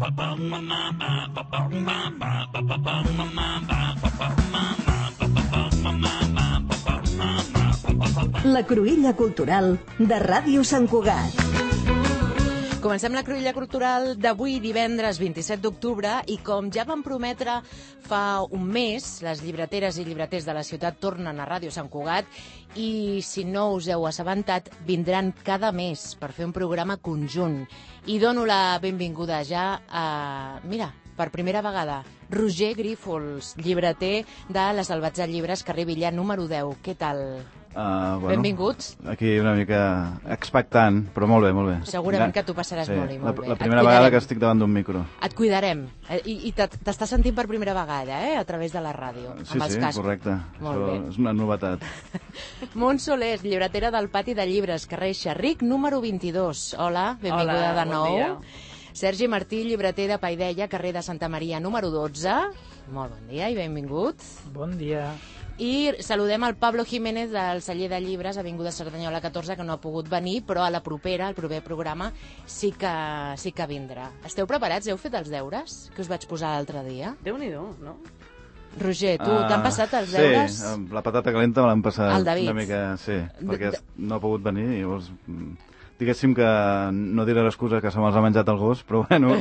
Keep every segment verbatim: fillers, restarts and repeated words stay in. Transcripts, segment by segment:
La Cruïlla Cultural de Ràdio Sant Cugat. Comencem la Cruïlla Cultural d'avui, divendres vint-i-set d'octubre, i com ja vam prometre fa un mes, les llibreteres i llibreters de la ciutat tornen a Ràdio Sant Cugat i, si no us heu assabentat, vindran cada mes per fer un programa conjunt. I dono la benvinguda ja a... Mira, per primera vegada, Roger Grífols, llibreter de la Salvatge Llibres, carrer Villar, número deu. Què tal? Uh, bueno, Benvinguts. Aquí una mica expectant, però molt bé, molt bé. Segurament que tu passaràs sí, molt i molt la, bé. La primera vegada que estic davant d'un micro. Et cuidarem. I, i t'estàs sentint per primera vegada, eh? A través de la ràdio. Sí, amb els sí, cascos. correcte. Molt bé. És una novetat. Montse Solers, llibretera del Pati de Llibres, carrer Xerric, número vint-i-dos. Hola, benvinguda Hola, de nou. bon dia. Sergi Martí, llibreter de Paideia, carrer de Santa Maria, número dotze. Molt bon dia i benvingut. Bon dia. I saludem el Pablo Jiménez del celler de llibres, avinguda Cerdanyola catorze, que no ha pogut venir, però a la propera, al proper programa, sí que, sí que vindrà. Esteu preparats? Heu fet els deures que us vaig posar l'altre dia? Déu-n'hi-do, no? Roger, tu Uh, t'han passat els deures? Sí, la patata calenta me l'han passat El David. una mica, sí, perquè De- no ha pogut venir, llavors mm, diguéssim que no diré l'excusa que se me'ls ha menjat el gos, però bueno,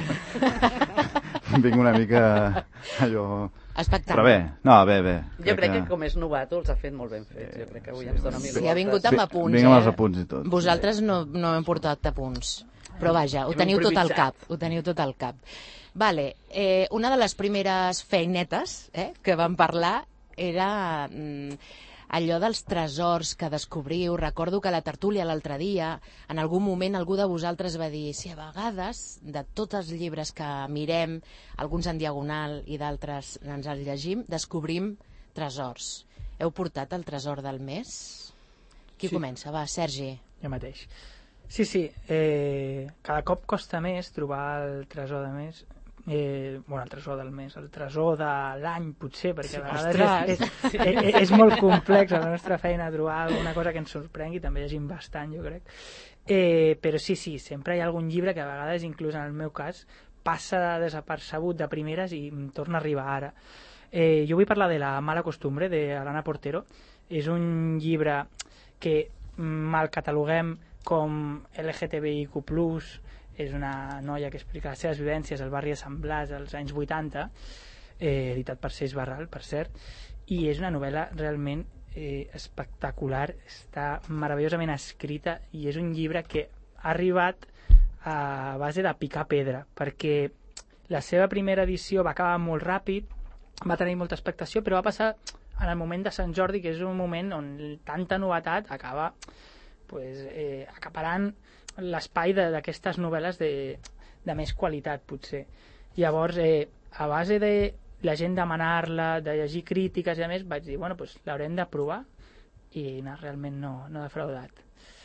vinc una mica allò... Expectant. Però bé, no, bé, bé. Jo crec que com és novato els ha fet molt ben fets. Jo crec que avui ens dona mil Sí, ha vingut amb apunts, Vinc amb els eh? apunts i tot. Vosaltres no, no hem portat apunts. Però vaja, ho Hem teniu tot al improvisat. cap. Ho teniu tot al cap. Vale, eh, una de les primeres feinetes eh, que vam parlar era mm, allò dels tresors que descobriu. Recordo que a la tertúlia l'altre dia, en algun moment algú de vosaltres va dir si a vegades, de tots els llibres que mirem, alguns en diagonal i d'altres ens els llegim, descobrim tresors. Heu portat el tresor del mes? Qui Sí. comença? Va, Sergi. Jo mateix. Sí, sí, eh, cada cop costa més trobar el tresor de mes, eh, bueno, el tresor del mes, el tresor de l'any potser, perquè a vegades és, és, és, és molt complex a la nostra feina trobar alguna cosa que ens sorprengui, també llegim bastant, jo crec. Eh, però sí, sí, sempre hi ha algun llibre que a vegades, inclús en el meu cas, passa desapercebut de primeres i em torna a arribar ara. Eh, jo vull parlar de La mala costumbre, de Alana Portero. És un llibre que mal cataloguem com L G T B I Q plus, és una noia que explica les seves vivències al barri de Sant Blas als anys vuitanta, eh, editat per Seix Barral, per cert, i és una novel·la realment eh, espectacular, està meravellosament escrita i és un llibre que ha arribat a base de picar pedra, perquè la seva primera edició va acabar molt ràpid, va tenir molta expectació, però va passar en el moment de Sant Jordi, que és un moment on tanta novetat acaba pues, eh, acaparant l'espai d'aquestes novel·les de, de més qualitat, potser. Llavors, eh, a base de la gent demanar-la, de llegir crítiques i a més, vaig dir, bueno, pues, l'haurem de provar i no, realment no, no ha defraudat.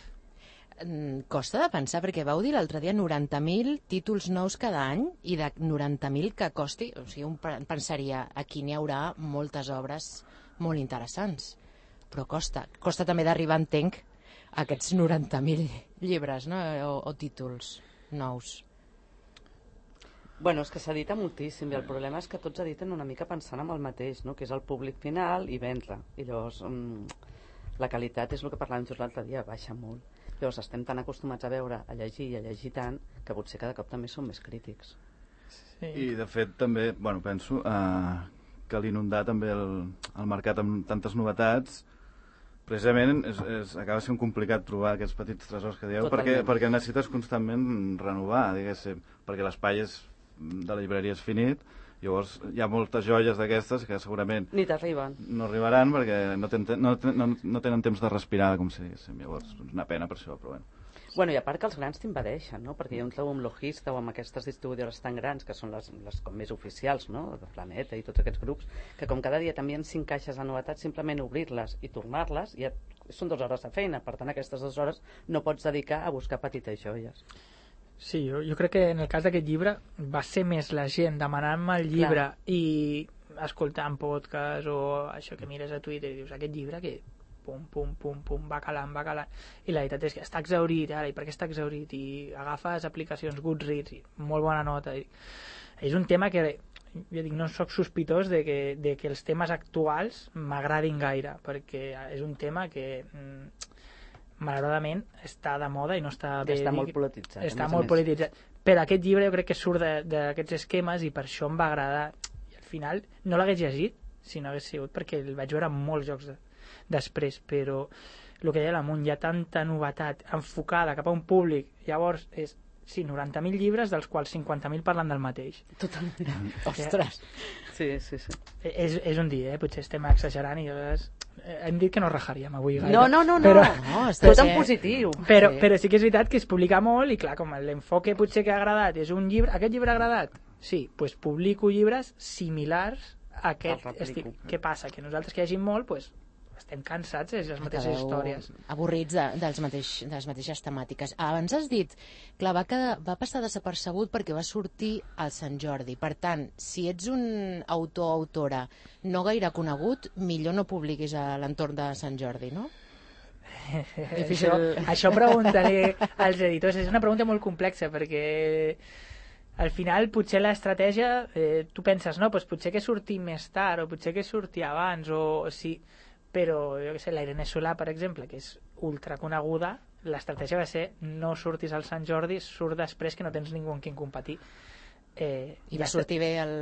Costa de pensar, perquè vau dir l'altre dia noranta mil títols nous cada any i de noranta mil que costi, o sigui, un pensaria, aquí n'hi haurà moltes obres molt interessants, però costa. Costa també d'arribar, entenc, a aquests noranta mil llibres, no? o, o títols nous. Bueno, és que s'edita moltíssim i el problema és que tots editen una mica pensant en el mateix, no? Que és el públic final i vendre. I llavors um, la qualitat és el que parlàvem just l'altre dia, baixa molt. Llavors estem tan acostumats a veure, a llegir i a llegir tant, que potser cada cop també som més crítics. Sí. I de fet també, bueno, penso eh, que l'inundar també el, el mercat amb tantes novetats precisament és, és, acaba sent complicat trobar aquests petits tresors que dieu, perquè, perquè necessites constantment renovar, diguéssim, perquè l'espai és, de la llibreria és finit, llavors hi ha moltes joies d'aquestes que segurament Ni t'arriben. no arribaran perquè no, ten, no, no, no tenen temps de respirar, com si diguéssim, llavors és una pena per això, però bueno. Bueno, i a part que els grans t'invadeixen, no? Perquè jo em trobo amb Logista o amb aquestes distribuïdores tan grans, que són les, les com més oficials, no? De Planeta i tots aquests grups, que com cada dia també en cinc caixes de novetats, simplement obrir-les i tornar-les, ja són dues hores de feina, per tant aquestes dues hores no pots dedicar a buscar petites joies. Sí, jo, jo crec que en el cas d'aquest llibre va ser més la gent demanant-me el llibre Clar. i escoltant podcast o això que mires a Twitter i dius, aquest llibre que pum, pum, pum, pum, va calant, va calant, i la veritat és que està exhaurit, ara, i per què està exhaurit? I agafes aplicacions Goodreads, i molt bona nota, i és un tema que jo dic, no sóc sospitós de que, de que els temes actuals m'agradin gaire, perquè és un tema que mm, malauradament està de moda i no està bé. Està molt polititzat. Està molt polititzat. Però aquest llibre jo crec que surt d'aquests esquemes i per això em va agradar. I al final no l'hagués llegit si no hagués sigut perquè el vaig veure en molts jocs de, després, però el que deia l'Amunt, hi ha tanta novetat enfocada cap a un públic, llavors és sí, noranta mil llibres, dels quals cinquanta mil parlen del mateix. Totalment. Ostres! Sí, sí, sí. És, és un dia, eh? Potser estem exagerant i llavors hem dit que no rajaríem avui gaire. No, no, no, però, no. Tot en positiu. Però, sí. però sí que és veritat que es publica molt i clar, com l'enfoque potser que ha agradat és un llibre, aquest llibre ha agradat? Sí, doncs pues publico llibres similars a aquest estil. Què passa? Que nosaltres que llegim molt, doncs pues, estem cansats de les mateixes Acabeu històries. Avorrits de, dels mateix, de les mateixes temàtiques. Abans has dit, clar, va, quedar, va passar desapercebut perquè va sortir al Sant Jordi. Per tant, si ets un autor o autora no gaire conegut, millor no publiquis a l'entorn de Sant Jordi, no? això, això preguntaré als editors. És una pregunta molt complexa perquè al final potser l'estratègia eh, tu penses, no, doncs potser que surti més tard o potser que surti abans o, o sí, però jo què sé, la Irene Solà, per exemple, que és ultra coneguda, l'estratègia va ser no surtis al Sant Jordi, surt després que no tens ningú amb qui competir. Eh, I va sortir bé el,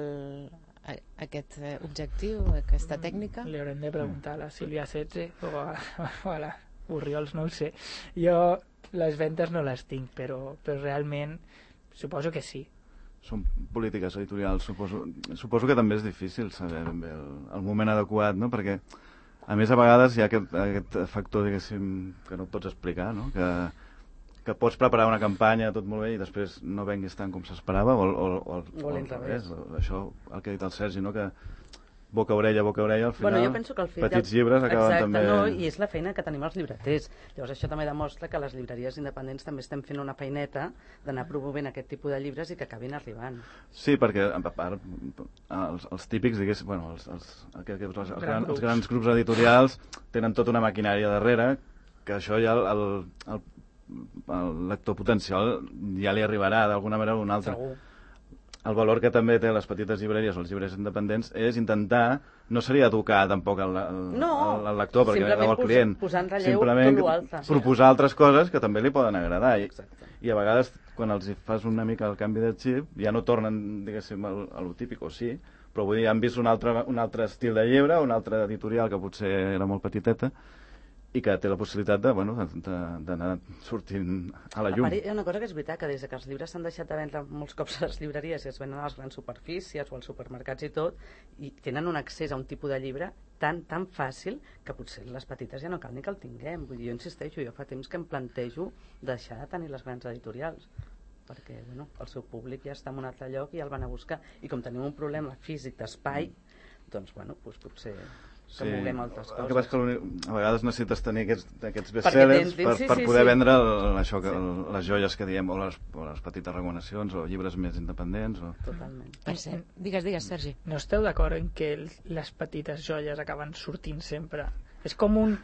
aquest objectiu, aquesta tècnica? Li haurem de preguntar a la Sílvia Setze o a, o a la Orriols, no ho sé. Jo les ventes no les tinc, però, però realment suposo que sí. Són polítiques editorials, suposo, suposo que també és difícil saber ben bé el, el moment adequat, no? Perquè a més, a vegades hi ha aquest, aquest factor, diguéssim, que no et pots explicar, no? Que, que pots preparar una campanya, tot molt bé, i després no venguis tant com s'esperava, o, o, o, o, o al revés. Això, el que ha dit el Sergi, no? Que boca-orella, boca-orella, al final, bueno, jo penso que al final petits llibres acaben exacte, també... No, i és la feina que tenim els llibreters. Llavors això també demostra que les llibreries independents també estem fent una feineta d'anar promovent aquest tipus de llibres i que acabin arribant. Sí, perquè a part, els, els típics, diguéssim, bueno, els, els, els, els, els, gran, els grans grups editorials tenen tota una maquinària darrere, que això ja el, el, el, el lector potencial ja li arribarà d'alguna manera o una altra. Segur. El valor que també té les petites llibreries o els llibres independents és intentar, no seria educar tampoc el, el, no, el, el lector, perquè el client, posar en relleu simplement tot l'altre. Proposar altres coses que també li poden agradar. I, Exacte. i a vegades, quan els fas una mica el canvi de xip, ja no tornen, diguéssim, a, a lo típic, o sí, però vull dir, han vist un altre, un altre estil de llibre, una altra editorial que potser era molt petiteta, i que té la possibilitat de, bueno, d'anar sortint a la llum. A part, hi ha una cosa que és veritat, que des que els llibres s'han deixat de vendre molts cops a les llibreries i es venen a les grans superfícies o als supermercats i tot, i tenen un accés a un tipus de llibre tan, tan fàcil que potser les petites ja no cal ni que el tinguem. Vull dir, jo insisteixo, jo fa temps que em plantejo deixar de tenir les grans editorials, perquè bueno, el seu públic ja està en un altre lloc i ja el van a buscar. I com tenim un problema físic d'espai, doncs bueno, doncs potser... que sí. Moguem altres coses. El que passa que a vegades necessites tenir aquests, aquests bestsellers per, sí, per sí, poder sí. vendre el, això, que, sí. el, les joies que diem, o les, o les petites recomanacions, o llibres més independents. O... Totalment. Per cert, digues, digues, Sergi. No esteu d'acord en que les petites joies acaben sortint sempre? És com un...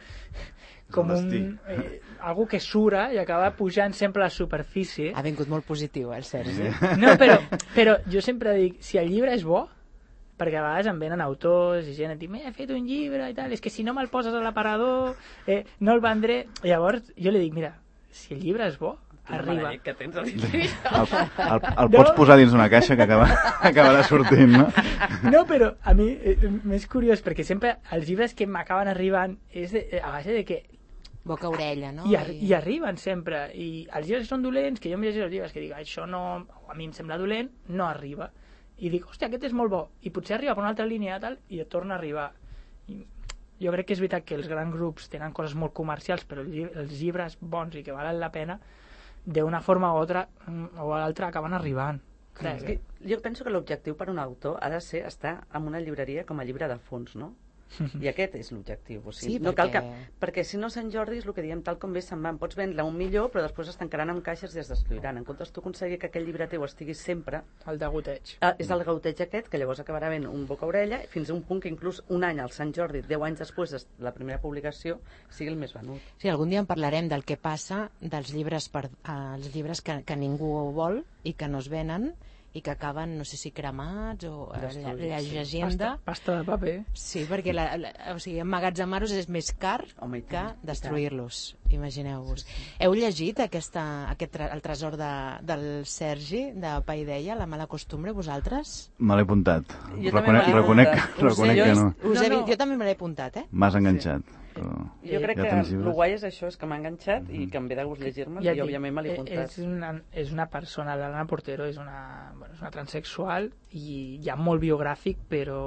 com un... Eh, algú que sura i acaba pujant sempre a la superfície. Ha vingut molt positiu, eh, el Sergi. No, però, però jo sempre dic, si el llibre és bo, perquè a vegades em venen autors i gent et diu, he fet un llibre i tal, és que si no me'l poses a l'aparador eh, no el vendré. Llavors jo li dic, mira, si el llibre és bo, arriba. Que tens el, el, el, el pots posar dins una caixa que acaba, acabarà sortint, no? No, però a mi eh, m'és curiós, perquè sempre els llibres que m'acaben arribant és de, a base de que boca orella, no? I, ar I arriben sempre, i els llibres que són dolents, que jo em llegeixo els llibres que dic, això no, a mi em sembla dolent, no arriba. I dic, hòstia, aquest és molt bo, i potser arriba per una altra línia tal, i et torna a arribar. I jo crec que és veritat que els grans grups tenen coses molt comercials, però els llibres bons i que valen la pena, d'una forma o altra, o l'altra acaben arribant. Clar, és que jo penso que l'objectiu per un autor ha de ser estar en una llibreria com a llibre de fons, no? I aquest és l'objectiu. O sigui, Sí, no cal perquè... que... perquè si no Sant Jordi és el que diem tal com bé se'n van. Pots vendre un millor, però després es tancaran amb caixes i es destruiran. En comptes tu aconseguir que aquell llibre teu estigui sempre... El degoteig. Eh, és el gauteig aquest, que llavors acabarà ben un boca-orella, fins a un punt que inclús un any al Sant Jordi, deu anys després de la primera publicació, sigui el més venut. Sí, algun dia en parlarem del que passa dels llibres, per, eh, els llibres que, que ningú vol i que no es venen i que acaben, no sé si cremats o eh, la, la llegenda. Pasta, pasta de paper. Sí, perquè la, la, o sigui, emmagatzemar-los és més car Home, i que tant, destruir-los, imagineu-vos. Sí, sí. Heu llegit aquesta, aquest, tre- el tresor de, del Sergi, de Paideia, La mala costumbre, vosaltres? Me l'he apuntat. Jo també Reconec, me l'he reconec, apuntat. reconec jo, que no. Us No, he, no. Jo també me l'he apuntat, eh? M'has enganxat. Sí. Però... Jo crec Ja que tens llibres? el guai és això, és que m'ha enganxat i que em ve de gust llegir-me'l Ja i et dic, òbviament me l'he eh, apuntat. És una, és una persona, l'Anna Portero és una, bueno, és una transexual i ja molt biogràfic, però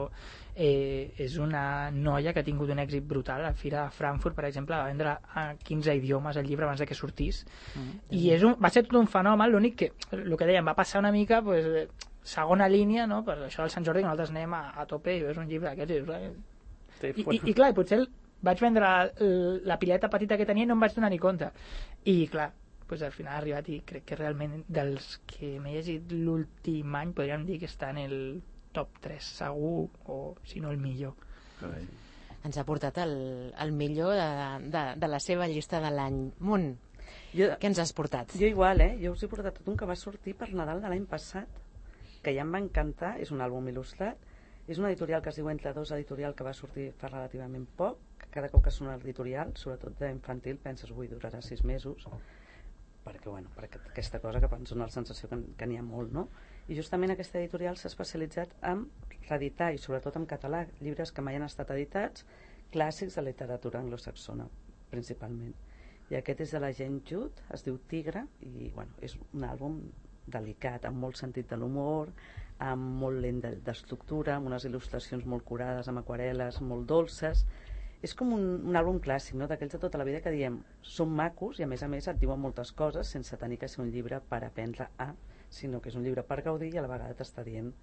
eh, és una noia que ha tingut un èxit brutal. A la Fira de Frankfurt, per exemple, va vendre a quinze idiomes el llibre abans de que sortís. Mm, I és un, va ser tot un fenomen, l'únic que, el que dèiem, va passar una mica pues, eh, segona línia, no? Per això del Sant Jordi, que nosaltres anem a, a tope i és un llibre aquest. I, dius, eh? Sí, I, i, i clar, i potser el, vaig vendre la, la pileta petita que tenia i no em vaig donar ni compte. I clar, pues al final ha arribat i crec que realment dels que m'he llegit l'últim any podríem dir que està en el top tres segur, o si no el millor. Carai. Ens ha portat el, el millor de, de, de la seva llista de l'any. Munt, Jo, què ens has portat? jo igual, eh? Jo us he portat tot un que va sortir per Nadal de l'any passat, que ja em va encantar, és un àlbum il·lustrat, és una editorial que es diu Entre dos editorial que va sortir fa relativament poc, que cada cop que sona l'editorial, sobretot d'infantil, penses, ui, durarà sis mesos, perquè, bueno, per aquesta cosa que ens dona la sensació que, que n'hi ha molt, no? I justament aquesta editorial s'ha especialitzat en reeditar, i sobretot en català, llibres que mai han estat editats, clàssics de literatura anglosaxona, principalment. I aquest és de la Jane Judd, es diu Tigre, i, bueno, és un àlbum delicat, amb molt sentit de l'humor, amb molt lent d'estructura, amb unes il·lustracions molt curades, amb aquarel·les molt dolces. És com un, un àlbum clàssic, no? D'aquells de tota la vida que diem són macos i a més a més et diuen moltes coses sense tenir que ser un llibre per aprendre a, sinó que és un llibre per gaudir i a la vegada t'està dient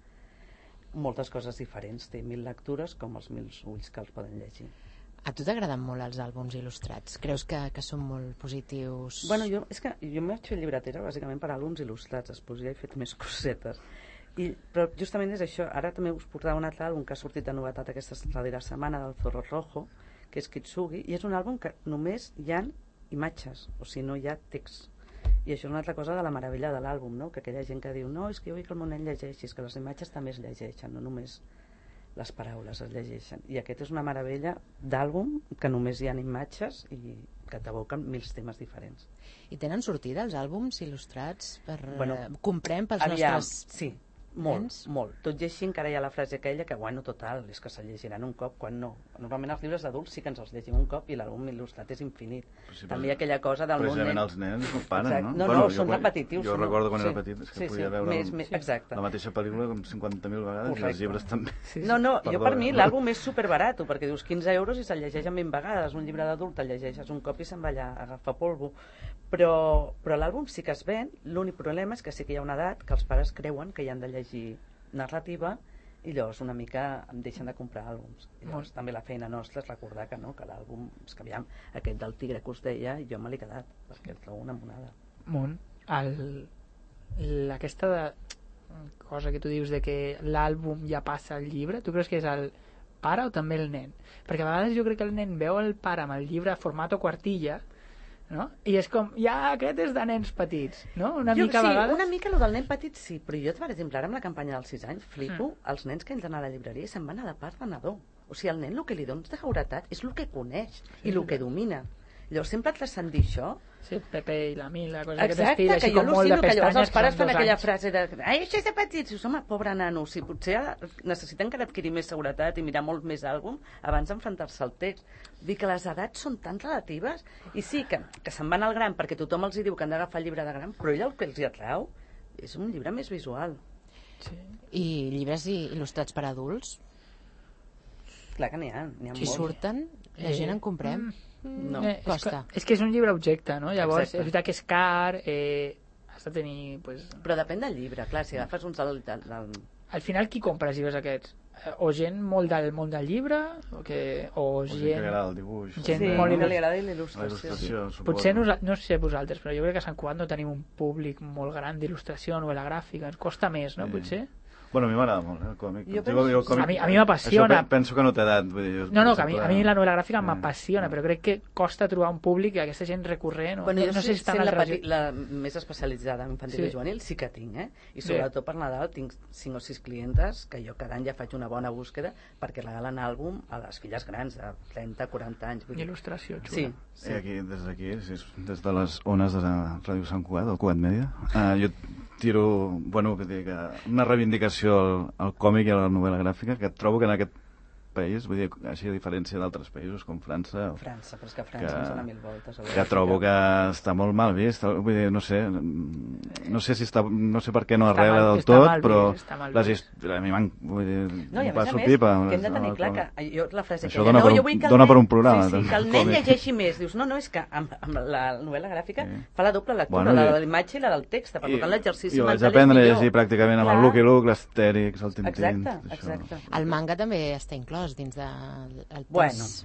moltes coses diferents. Té mil lectures com els mil ulls que els poden llegir. A tu t'agraden molt els àlbums il·lustrats? Creus que, que són molt positius? Bueno, jo, és que jo m'he fet llibretera bàsicament per àlbums il·lustrats, després ja he fet més cosetes. I, però justament és això, ara també us portava un altre àlbum que ha sortit de novetat aquesta darrera setmana, del Zorro Rojo, que és Kitsugi, i és un àlbum que només hi ha imatges, o sigui, no hi ha text. I això és una altra cosa de la meravella de l'àlbum, no? Que aquella gent que diu, no, és que jo vull que el món el llegeixi, és que les imatges també es llegeixen, no només les paraules es llegeixen. I aquest és una meravella d'àlbum que només hi ha imatges i que t'aboquen mil temes diferents. I tenen sortida els àlbums il·lustrats? Per, Bueno, eh, comprem pels Aviam, nostres... sí, molt, nens? molt. Tot i així encara hi ha la frase aquella que, bueno, total, és que se llegiran un cop, quan no. Normalment els llibres d'adults sí que ens els llegim un cop i l'àlbum il·lustrat és infinit. Sí, també hi ha aquella cosa del món precisament nen. els nens no paren, Exacte. no? No, Bueno, no, jo són quan- repetitius. Jo no? recordo quan sí. era petit, és que sí, podia sí. veure més, un- més, exacte. la mateixa pel·lícula com cinquanta mil vegades Correcte. i els llibres també. Sí, sí. No, no, Perdó, jo per mi eh? l'àlbum és superbarat, perquè dius quinze euros i se'l llegeix en vint vegades. Un llibre d'adult el llegeixes un cop i se'n va allà a agafar polvo. Però, però l'àlbum sí que es ven, l'únic problema és que sí que hi ha una edat que els pares creuen que hi han de llegir narrativa i llavors una mica em deixen de comprar àlbums. I llavors també la feina nostra és recordar que no, que l'àlbum, és que aviam, aquest del Tigre que us deia, jo me l'he quedat, perquè el trobo una monada. Munt, el, el, aquesta de, cosa que tu dius de que l'àlbum ja passa al llibre, tu creus que és el pare o també el nen? Perquè a vegades jo crec que el nen veu el pare amb el llibre formato quartilla, no? I és com, ja, aquest és de nens petits, no? Una jo, mica a sí, vegades... una mica el del nen petit sí, però jo, per exemple, ara amb la campanya dels sis anys flipo, mm. els nens que entren a la llibreria se'n van a la part de nadó. O sigui, el nen el que li dones de seguretat és el que coneix Sí, i el que domina. Llavors sempre et deixen dir això. Sí, Pepe i la Mila, cosa Exacte, aquest estil, que així jo com molt de al·lucino que llavors pestanyes, els pares que són fan dos aquella anys. frase de ai, això és de petits, dius, home, pobre nano, si potser necessiten encara adquirir més seguretat i mirar molt més àlbum abans d'enfrontar-se al text. Dir que les edats són tan relatives i sí, que, que se'n van al gran perquè tothom els hi diu que han d'agafar el llibre de gran, però ell el que els hi atrau és un llibre més visual. Sí. I llibres i- il·lustrats per adults? Clar que n'hi ha, n'hi ha Si molts. surten, la gent en comprem? No. Eh, és, costa. que, és que és un llibre objecte, no? Llavors, Exacte. és veritat que és car, eh, has de tenir... Pues, Però depèn del llibre, clar, si agafes uns del... del, del... al final, qui compra els llibres aquests? o gent molt del món del llibre o, que, o, o gent... gent que agrada el dibuix. Gent Sí, molt que li il·lus- agrada La l'il·lustració. il·lustració, suposo. Potser nosa- no sé vosaltres, però jo crec que a Sant Cugat no tenim un públic molt gran d'il·lustració, novel·la gràfica, ens costa més, no? Sí. Potser? Bueno, a mi m'agrada molt, eh, el còmic. Jo Digo, penso- digo, el còmic- A mi- a mi m'apassiona. Això pe- penso que no té edat. Vull dir, jo, No, no, per que a mi, a exemple, mi la novel·la gràfica eh, m'apassiona, però crec que costa trobar un públic i aquesta gent recurrent. O, Bueno, jo no sé sí, si està sent en la, altres... peti- la més especialitzada en infantil Sí. i juvenil sí que tinc, eh? I sobretot per Nadal tinc cinc o sis clientes que jo cada any ja faig una bona búsqueda perquè regalen àlbum a les filles grans de trenta, quaranta anys. Vull dir. Il·lustració xula. Sí, Sí. sí. I aquí, des d'aquí, sí, des de les ones de Ràdio Sant Cugat, del Cugat Mèdia, eh, jo tiro, bueno, que dic, una reivindicació al, al còmic i a la novel·la gràfica, que trobo que en aquest país, vull dir, així a diferència d'altres països com França, o, França, però és que a França Que- ens dona mil voltes. a que Bèlgica. trobo que està molt mal vist, vull dir, no sé, no sé si està, no sé per què no Està arregla mal- del està tot, mal però vist, està mal les vist. hist- a mi m'han, vull dir, No, i a em més a passo més, pipa. que hem de tenir el clar còmic. que jo, la frase Això aquella, dona no, per un- jo vull que el dona nen, per un programa, sí, sí, que el el nen còmic. llegeixi més. Dius, no, no, és que amb, amb la novel·la gràfica Sí. fa la doble lectura, Bueno, la i- de l'imatge i la del text, per tant l'exercici I ho vaig mental és aprendre a millor. llegir pràcticament amb el Clar. Lucky Luke, l'Astèrix, el Tintín... Exacte, tot això. exacte. El manga també està inclòs dins del el Bueno. test.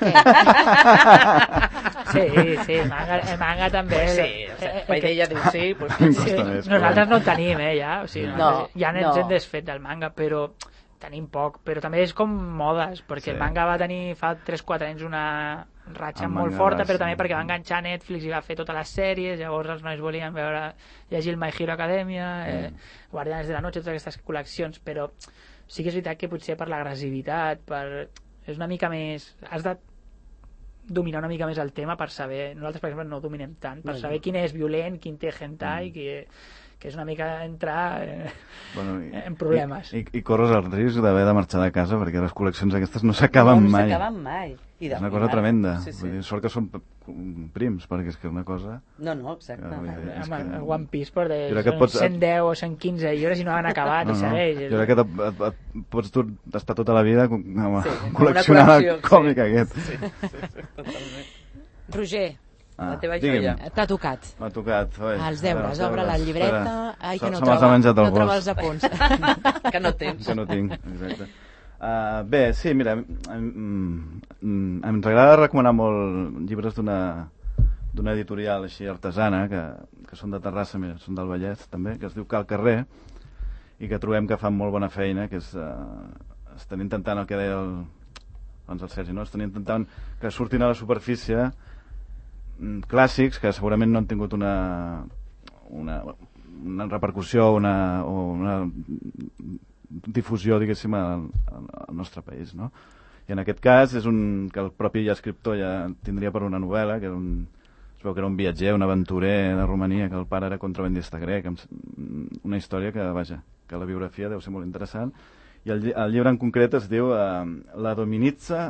Sí, sí, el manga, el manga també. Pues sí, Eh, o sigui, eh, la que- idea diu sí, pues Em Sí, costa més, nosaltres però- no el tenim, eh, ja. O sigui, No, nosaltres ja ens no. hem desfet del manga, però tenim poc. Però també és com modes, perquè Sí. el manga va tenir fa tres quatre anys una ratxa El molt manga forta, va però ser- també perquè va enganxar Netflix i va fer totes les sèries, llavors els nois volien veure, llegir el My Hero Academia, eh, Guardianes de la Noche, totes aquestes col·leccions, però sí que és veritat que potser per l'agressivitat, per... és una mica més... Has de dominar una mica més el tema per saber... Nosaltres, per exemple, no ho dominem tant, per No, saber no. quin és violent, quin té hentai, que, que és una mica entrar eh, Bueno, i, en problemes. I, i, i corres el risc d'haver de marxar de casa perquè les col·leccions aquestes no s'acaben no, no mai. s'acaben mai. I de És una cosa final- tremenda. Sí, sí. Vull dir, sort que són p- prims, perquè és que és una cosa... No, no, exacte. Ja, vull dir, és Amb el, que- el One Piece per de, Jo crec que són pots- cent deu o cent quinze llibres i no han acabat No, i no. segueix. Jo crec que et, et, et, pots tu estar tota la vida com, amb, Sí, sí, amb col·leccionant una el col·lecció, còmic sí. aquest. Sí, sí, sí, totalment. Roger, La teva digue'm. joia. t'ha tocat. M'ha tocat. Oi, Els deures, els obre la deures. llibreta. Espera. Ai, Se- que no se me'ls ha troba, menjat el no troba gos. els apunts. Que no tens. Que no tinc, exacte. Uh, bé, sí, mira, em, em, ens agrada recomanar molt llibres d'una d'una editorial així artesana que, que són de Terrassa, mira, són del Vallès també, que es diu Cal Carrer i que trobem que fan molt bona feina, que és, uh, estan intentant el que deia el, doncs el Sergi, no? Estan intentant que surtin a la superfície mm, clàssics que segurament no han tingut una una, una repercussió una, o una difusió, diguéssim, al, al nostre país, no? I en aquest cas és un que el propi escriptor ja tindria per una novel·la, que era un, es veu que era un viatger, un aventurer de Romania, que el pare era contrabandista grec, amb una història que, vaja, que la biografia deu ser molt interessant, i el, el llibre en concret es diu eh, La Dominitza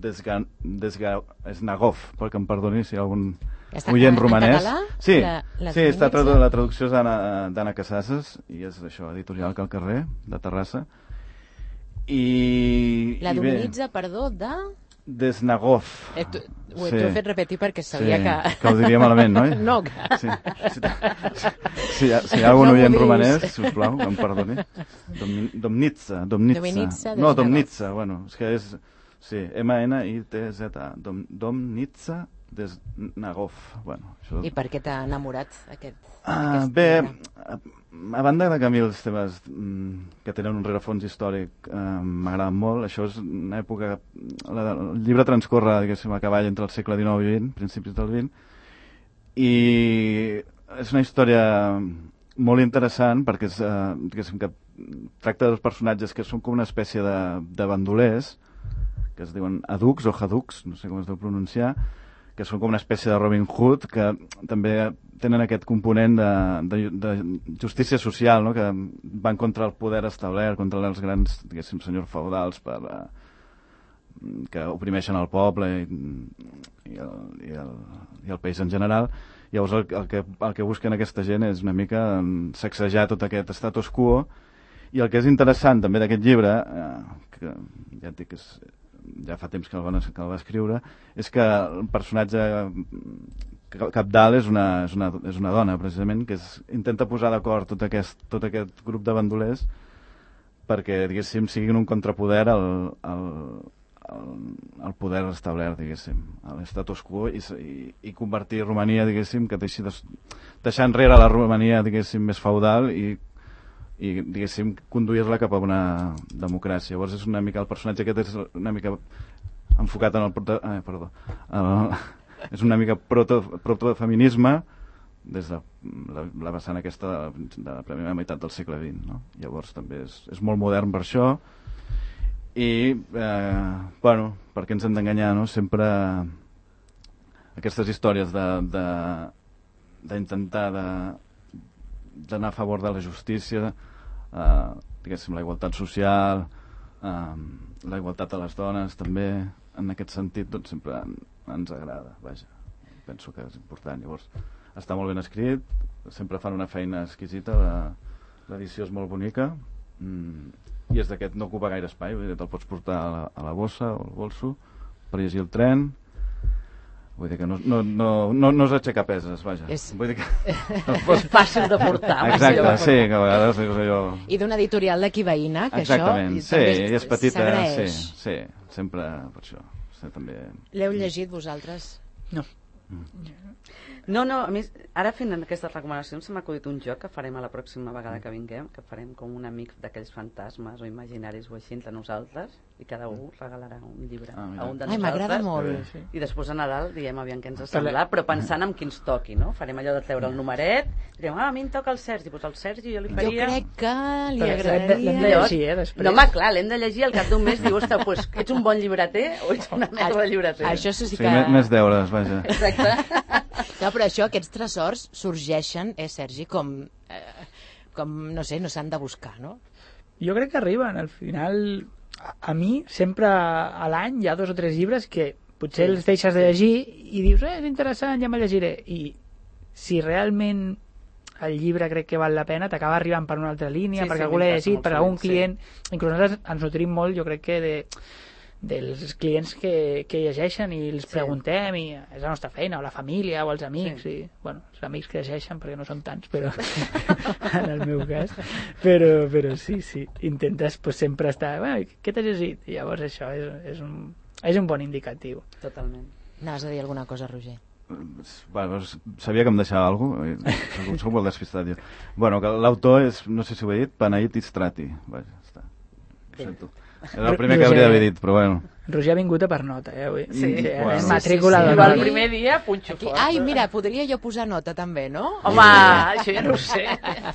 Desnagov, perquè em perdoni si hi ha algun Està oient en- en romanès. català? Sí, La- la sí, està Dominitza? tradu la traducció és d'Anna d'Anna Casasses, i és això, editorial Cal Carrer, de Terrassa. I, La i bé, Dominitza, perdó, de... Desnagov. Eh, tu, ho he, Sí. t'ho he fet repetir perquè sabia Sí, que... que ho diria malament, no? No, que... Sí, sí, sí, si, hi ha, si hi ha algun No m'ho oient dius. romanès, sisplau, que em perdoni. Domi- Domnitza, Domnitza. Dominitza No, Desnagov. Domnitza, bueno, és que és... Sí, M N I T Z A. Dom, Domnitza Desnagov. Bueno, això... I per què t'ha enamorat aquest, Ah, aquest bé, llibre? a, a banda de que a mi els temes mm, que tenen un rerefons històric eh, m'agraden molt, això és una època... La, el llibre transcorre, diguéssim, a cavall entre el segle dinou i vint, principis del vint, i és una història molt interessant perquè és, eh, diguéssim, que tracta dels personatges que són com una espècie de, de bandolers, que es diuen aducs o haducs, no sé com es deu pronunciar, que són com una espècie de Robin Hood, que també tenen aquest component de, de, de justícia social, no? Que van contra el poder establert, contra els grans, diguéssim, senyors feudals per, uh, que oprimeixen el poble i, i, el, i, el, i el país en general. Llavors el, el, que, el que busquen aquesta gent és una mica sacsejar tot aquest status quo, i el que és interessant també d'aquest llibre, eh, que ja et dic que és, ja fa temps que el, va, que el va escriure, és que el personatge capdalt és una, és, una, és una dona, precisament, que és, intenta posar d'acord tot aquest, tot aquest grup de bandolers perquè, diguéssim, siguin un contrapoder al, al, al, al poder establert, diguéssim, a l'estatus quo, i, i, i convertir Romania, diguéssim, que deixi de, deixar enrere la Romania, diguéssim, més feudal i, i diguéssim, conduir-la cap a una democràcia. Llavors és una mica, el personatge aquest és una mica enfocat en el... Proto, eh, perdó, el, és una mica proto-feminisme des de la, la vessant aquesta de, de la primera meitat del segle vint, no? Llavors també és, és molt modern per això i eh, bueno, per què ens hem d'enganyar, no? Sempre aquestes històries de, de, d'intentar de, d'anar a favor de la justícia, eh, diguéssim, la igualtat social, eh, la igualtat de les dones també, en aquest sentit doncs sempre ens agrada, vaja, penso que és important. Llavors està molt ben escrit, sempre fan una feina exquisita, l'edició és molt bonica, mm, i és d'aquest, no ocupa gaire espai, vull dir, te'l pots portar a la, a la bossa o al bolso per llegir el tren, vull dir que no, no, no, no, no és aixecar peses, vaja. És, vull dir que... és fàcil de portar. Exacte, de sí, que a vegades dius allò... I d'una editorial d'aquí veïna, que exactament, això sí, i és petita, s'agraeix. sí, sí, sempre per això. Sí, també... L'heu llegit vosaltres? No. Mm. No, no, a mi, ara fent aquestes recomanacions se m'ha acudit un joc que farem a la pròxima vegada que vinguem, que farem com un amic d'aquells fantasmes o imaginaris o així entre nosaltres, i cada un regalarà un llibre ah, a un de Ai, m'agrada nosaltres. molt. I després a Nadal diem aviam què ens ha semblat, però pensant en qui ens toqui, no? Farem allò de treure el numeret, direm, ah, a mi em toca el Sergi, doncs el Sergi jo li faria... Jo crec que li Però agradaria... l'hem de llegir, eh, després. No, home, clar, l'hem de llegir al cap d'un mes, diu, ostres, pues, ets un bon llibreter o ets una merda de llibreter? Això sí que... Sí, més, més deures, vaja. Exacte. No, però això, aquests tresors sorgeixen, eh, Sergi, com, eh, com no sé, no s'han de buscar, no? Jo crec que arriben, al final... A, a mi, sempre a l'any hi ha dos o tres llibres que potser sí, els deixes de llegir i dius, eh, és interessant, ja me'l llegiré. I si realment el llibre crec que val la pena, t'acaba arribant per una altra línia, sí, perquè sí, algú l'ha llegit, per algun sí. client... Inclús nosaltres ens nutrim molt, jo crec que de... dels clients que, que llegeixen i els sí. preguntem, i és la nostra feina, o la família, o els amics, sí. i, bueno, els amics que llegeixen, perquè no són tants, però en el meu cas, però, però sí, sí, intentes pues, sempre estar, bueno, què t'has llegit? I llavors això és, és, un, és un bon indicatiu. Totalment. Anaves a dir alguna cosa, Roger? Bueno, sabia que em deixava alguna cosa, soc molt despistat jo. Bueno, que l'autor és, no sé si ho he dit, Panayit Istrati, vaja, està, ho sento. Era el primer que hauria d'haver dit, però bueno. Roger ha vingut a per nota, eh, avui. Sí, sí, bueno. sí, matrícula sí, sí. de El primer dia, punxo Aquí, fort. ai, mira, podria jo posar nota també, no? Home, això ja no ho sé.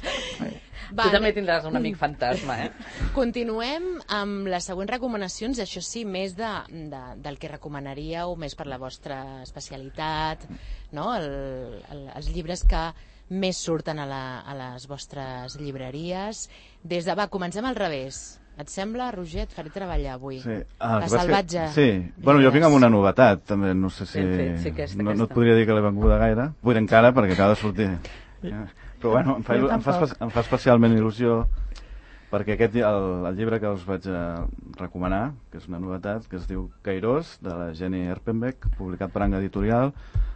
Va, tu també tindràs un amic fantasma, eh? Continuem amb les següents recomanacions, això sí, més de, de, del que recomanaríeu, més per la vostra especialitat, no? El, el, els llibres que més surten a, la, a les vostres llibreries. Des de, va, comencem al revés. Et sembla, Roger? Et faré treballar avui. Sí. Ah, la salvatge. Que... Sí. Bueno, jo vinc amb una novetat, també. No sé si... Sí, sí, aquesta, no, aquesta. no et podria dir que l'he venguda gaire. Vull dir encara, perquè acaba de sortir. Però bueno, em fa, em fa, em fa especialment il·lusió perquè aquest, el, el llibre que us vaig a recomanar, que és una novetat, que es diu Kairos, de la Jenny Erpenbeck, publicat per Anga Editorial.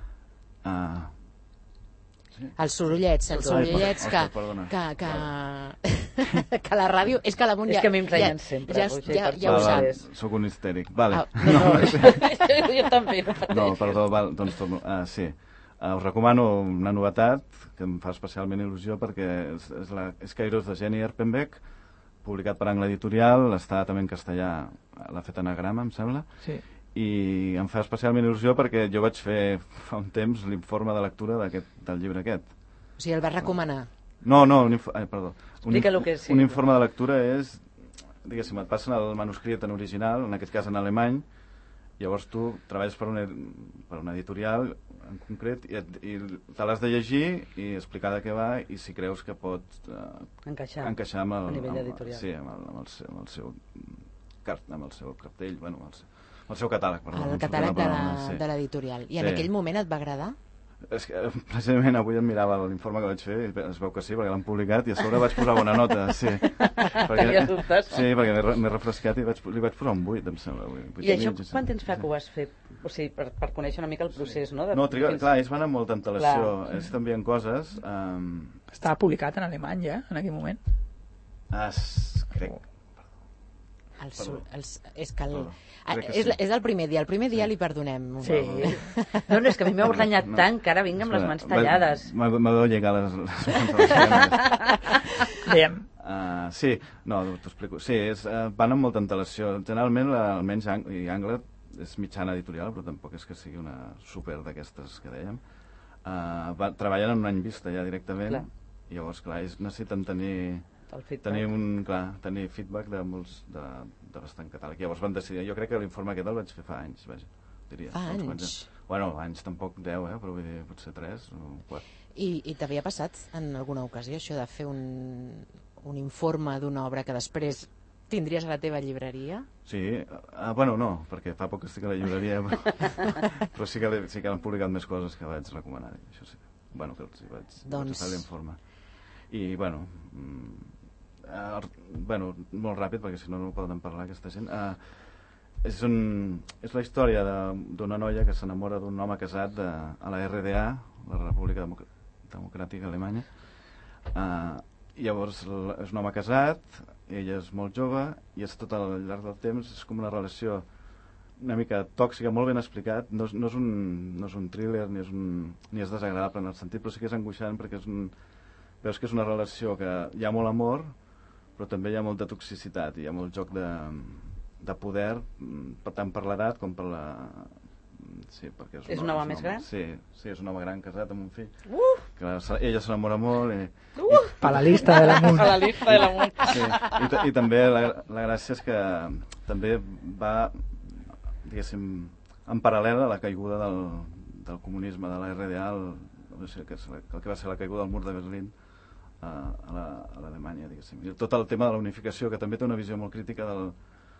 Uh, Els sorollets, els sorollets que, que, que, que la ràdio... És que la Munt és ja... que a mi em reien ja, sempre, ja, Roger, ja, per ja ho va, va, saps. Soc un histèric. Vale. Ah, no, no, no. Jo també. No, perdó, val, doncs torno. Ah, sí. Uh, us recomano una novetat que em fa especialment il·lusió perquè és, és, la, és Kairos de Jenny Erpenbeck, publicat per Angle Editorial, està també en castellà, l'ha fet Anagrama, em sembla. Sí. I em fa especialment il·lusió perquè jo vaig fer fa un temps l'informe de lectura del llibre aquest. O sigui, el vas recomanar? No, no, un, eh, perdó. Un, Explica-lo que sí. Un informe de lectura és, diguéssim, et passen el manuscrit en original, en aquest cas en alemany, llavors tu treballes per una, per una editorial en concret i, et, i te l'has de llegir i explicar de què va i si creus que pot eh, encaixar, encaixar amb el, a nivell amb, editorial. sí, amb el, amb el, seu, amb el seu amb el seu cartell, bueno, amb el seu, el seu catàleg, perdó. El catàleg de, la, sí. de l'editorial. I en sí. aquell moment et va agradar? És que precisament avui em mirava l'informe que vaig fer i es veu que sí, perquè l'han publicat i a sobre vaig posar bona nota, sí. Perquè, dubtes, sí, perquè m'he refrescat i vaig, li vaig posar un vuit, em sembla. vuit I això mig, quant temps fa que ho has fet? O sigui, per, per conèixer una mica el procés, no? De... No, triga, clar, ells van amb molta antelació. Ells t'envien coses... Um... Estava publicat en alemany ja, en aquell moment? Ah, crec... El, sur, els, és que, el, Oh, a, crec que és, sí. és el primer dia, el primer dia Sí. li perdonem. Sí. No, no, és que a mi m'heu renyat No. tant que ara vinc amb les mans tallades. M'heu llegat les, les mans a les cames. Dèiem, Uh, sí, no, t'ho explico. Sí, és, uh, van amb molta antelació. Generalment, la, almenys ang i Angle és mitjana editorial, però tampoc és que sigui una super d'aquestes que dèiem. Uh, va, treballen en un any vista ja directament. Clar. I llavors, clar, ells necessiten tenir, El feedback. tenir, un, clar, tenir feedback de, molts, de, de bastant catàleg. Llavors van decidir, jo crec que l'informe aquest el vaig fer fa anys, vaja, diria. Fa uns anys? quants Bueno, anys tampoc deu, eh, però vull dir, potser tres o quatre. I, i t'havia passat en alguna ocasió això de fer un, un informe d'una obra que després tindries a la teva llibreria? Sí, uh, bueno, no, perquè fa poc que estic a la llibreria, però, però sí que, sí que han publicat més coses que vaig recomanar, això sí. Bueno, que els hi vaig, Doncs- vaig fer l'informe. I, bueno, mm, uh, bueno, molt ràpid, perquè si no no poden parlar aquesta gent. Uh, és, un, és la història d'una noia que s'enamora d'un home casat de, a la R D A, la República Democ Democràtica Alemanya. Uh, llavors és un home casat, ella és molt jove i és tot al llarg del temps és com una relació una mica tòxica, molt ben explicat. No és, no és, un, no és un thriller ni és, un, ni és desagradable en el sentit, però sí que és angoixant perquè és un, veus que és una relació que hi ha molt amor però també hi ha molta toxicitat i hi ha molt joc de, de poder tant per l'edat com per la... Sí, perquè és, És un home més gran? Sí, sí, és un home gran casat amb un fill. Uh! Que ella s'enamora molt i, Uh! per la lista de l'amunt. A la lista de l'amunt. sí, i, i també la, la gràcia és que també va, diguéssim, en paral·lel a la caiguda del, del comunisme de la R D A, el, no sé, que, el que va ser la caiguda del mur de Berlín a, a l'Alemanya, la, diguéssim. I tot el tema de la unificació, que també té una visió molt crítica del,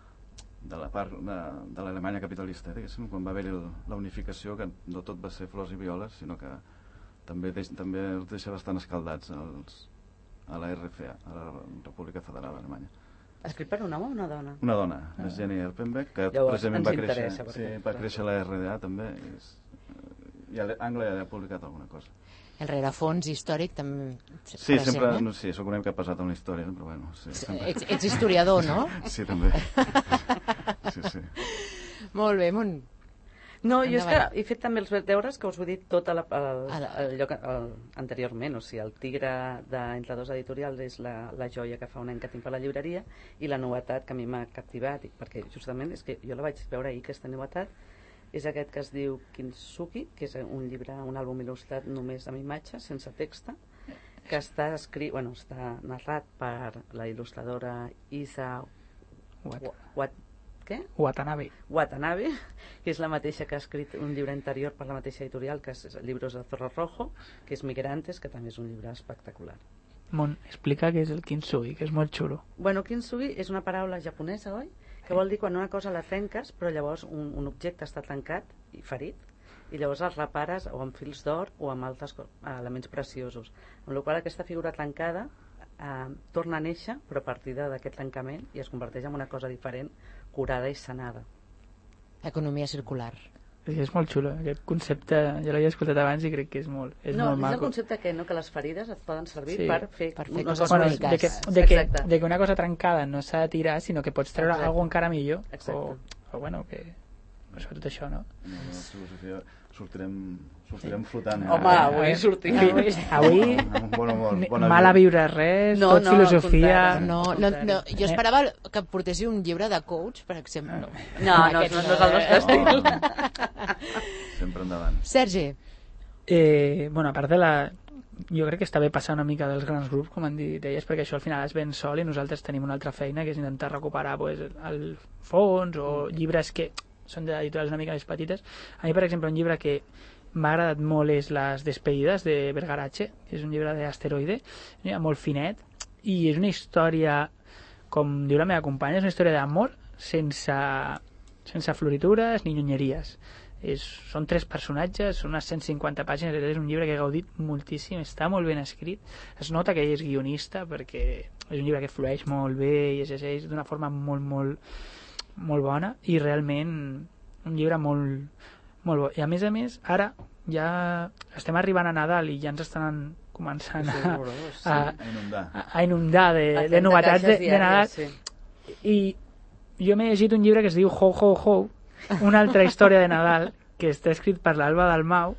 de la part de, de l'Alemanya capitalista, diguéssim, quan va haver-hi la unificació, que no tot va ser flors i violes, sinó que també, deix, també els deixa bastant escaldats els, a la R F A, a la República Federal Alemanya. Escrit per un home o una dona? Una dona, ah. és Jenny Erpenbeck, que Llavors, precisament ens va créixer, interessa, perquè, sí, va créixer a la R D A també, i, és, i a Anglia ja ha publicat alguna cosa. El rerefons històric també... Sí, present, sempre, eh? no, sí, sóc un que ha passat en la història, però bueno, sí, sempre. Ets, ets historiador, no? Sí, també. Sí, sí. Molt bé, Mont. No, jo és que Endavant. he fet també els deures que us ho he dit tot el, el, Ala. el lloc el, anteriorment, o sigui, el Tigre d'Entre dos Editorials és la, la joia que fa un any que tinc per la llibreria i la novetat que a mi m'ha captivat, perquè justament és que jo la vaig veure ahir, aquesta novetat, és aquest que es diu Kintsugi, que és un llibre, un àlbum il·lustrat només amb imatges, sense text, que està escrit, bueno, està narrat per la il·lustradora Isa Wat Wat, què? Watanabe. Watanabe, que és la mateixa que ha escrit un llibre anterior per la mateixa editorial, que és Libros de Zorro Rojo, que és Migrantes, que també és un llibre espectacular. Mon, explica què és el kintsugi, que és molt xulo. Bueno, kintsugi és una paraula japonesa, oi? Que vol dir quan una cosa la trenques, però llavors un, un objecte està tancat i ferit, i llavors el repares o amb fils d'or o amb altres elements preciosos. Amb la qual aquesta figura tancada eh, torna a néixer, però a partir d'aquest tancament, i es converteix en una cosa diferent, curada i sanada. Economia circular. És, és molt xulo, aquest concepte, jo l'havia escoltat abans i crec que és molt, és no, molt és maco. el concepte que, no, que les ferides et poden servir Sí. per fer, Per fer una coses cosa Bueno, boniques. de, que, de, que, Exacte. de que una cosa trencada no s'ha de tirar, sinó que pots treure Exacte. alguna encara millor. Exacte. O, o bueno, que... Però sobretot això, no? No, no, la filosofia sortirem, sortirem flotant. Home, eh? avui sortim. Avui, avui Amb bon humor, ni- bona mal a vida. viure res, No, tot no, filosofia... al No, no, no, jo esperava que portéssiu un llibre de coach, per exemple. No, No, no, no, no és el nostre estil. Sempre endavant. Sergi, Eh, bueno, a part de la... Jo crec que està bé passar una mica dels grans grups, com han dit elles, perquè això al final es ven sol i nosaltres tenim una altra feina, que és intentar recuperar pues, el fons o llibres que són d'editorials una mica més petites. A mi, per exemple, un llibre que m'ha agradat molt és Les despedides, de Vergarache, que és un llibre d'Asteroide, molt finet, i és una història, com diu la meva companya, és una història d'amor sense, sense floritures ni nyonyeries. És, són tres personatges, són unes cent cinquanta pàgines, és un llibre que he gaudit moltíssim, està molt ben escrit, es nota que ell és guionista perquè és un llibre que flueix molt bé i es llegeix d'una forma molt, molt, molt bona i realment un llibre molt, molt bo. I a més a més, ara ja estem arribant a Nadal i ja ens estan començant a, a, A inundar. a inundar de, A de trenta novetats de, caixes de Nadal diàries, sí. i jo m'he llegit un llibre que es diu Ho, Ho, Ho, una altra història de Nadal, que està escrit per l'Alba Dalmau,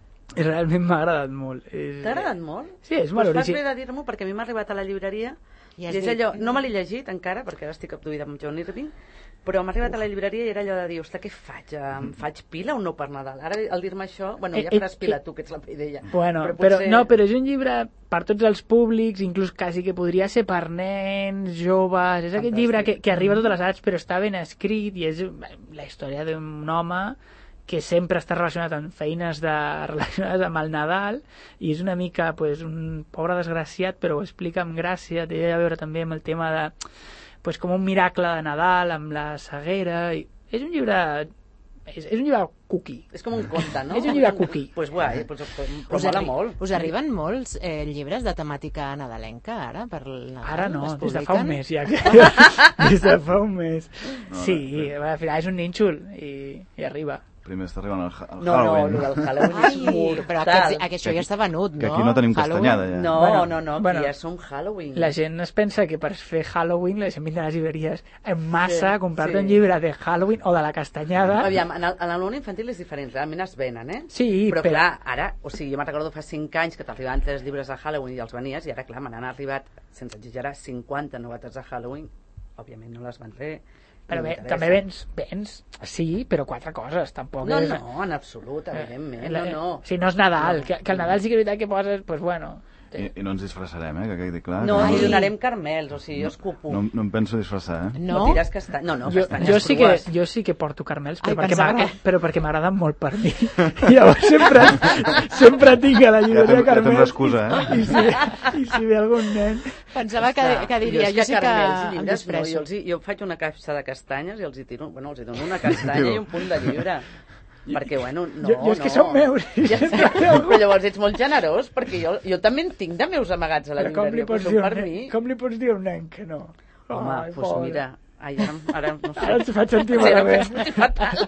i realment m'ha agradat molt. T'ha agradat molt? Sí, és molt pues original. fas bé de dir-m'ho, perquè a mi m'ha arribat a la llibreria i, i és dit... allò, no me l'he llegit encara, perquè ara estic abduïda amb John Irving, però m'ha arribat Uf. a la llibreria i era allò de dir, ostres, què faig? Em faig pila o no per Nadal? Ara, al dir-me això, bueno, ja faràs pila tu, que ets la idea. Bueno, però, potser... però, no, però és un llibre per tots els públics, inclús quasi que podria ser per nens, joves, és aquest llibre que, que arriba a totes les edats, però està ben escrit i és la història d'un home que sempre està relacionat amb feines de, relacionades amb el Nadal i és una mica pues, un pobre desgraciat, però ho explica amb gràcia, té a veure també amb el tema de pues, com un miracle de Nadal, amb la ceguera, i és un llibre és, és un llibre cookie. És com un conte, no? És un llibre cookie. Pues guai, pues, però us mola arri molt. Us arriben molts eh, llibres de temàtica nadalenca, ara, per Nadal? Ara no, es des de fa un publiquen? mes ja. Que... des de fa un mes. No, sí, no, al final és un nínxol i, i arriba. Primer està arribant el, el no, Halloween. No, no, el del Halloween és mortal. Però aquest, aquest això ja està venut, no? Que aquí no tenim Halloween? castanyada, ja. No, Bueno, no, no, bueno, que ja són Halloween. La gent es pensa que per fer Halloween la gent vindrà a les llibreries en massa Sí, a comprar-te sí. un llibre de Halloween o de la castanyada. Aviam, en el, en el món infantil és diferent, realment es venen, eh? Sí, però, però- clar, ara, o sigui, jo me'n recordo fa cinc anys que t'arribaven tres llibres de Halloween i els venies, i ara, clar, me n'han arribat, sense exagerar, cinquanta novetats de Halloween, òbviament no les vendré. Però no bé, m'interessa. també vens, vens, sí, però quatre coses, tampoc No, és... no, en absolut, evidentment, Eh, no, no. Si no és Nadal, No. que, que el Nadal sí que és veritat que poses, pues bueno... I, I no ens disfressarem, eh, que quedi clar. No, que li donarem carmels, o sigui, jo escupo. No, no em penso disfressar, eh? No? O tires castany... No, no, Jo, castanyes jo, sí que, crues. jo sí que porto carmels, però Ai, perquè pensava m'agrada- que- però perquè m'agraden molt per mi. Llavors sempre, sempre tinc a la Ja llibreria tens, ja tens carmels. l'excusa, eh? I si, I si ve algun nen... Pensava que, que diria, jo, és sí que carmels i em llibres, no, disfresso. jo, els, hi- jo faig una caixa de castanyes i els hi tiro, bueno, els hi dono una castanya i un punt de llibre. Perquè, bueno, no, jo, jo és no. que són meus. Ja, però llavors ets molt generós, perquè jo, jo també en tinc de meus amagats a la Però com li, llibreria, pots però dir són a per un mi. nen, com li pots dir a un nen que no? Home, Ai, doncs pues pobre. mira, ai, ara, ara no sé. Ara ens faig sentir Sí, ara malament. em faig sentir fatal.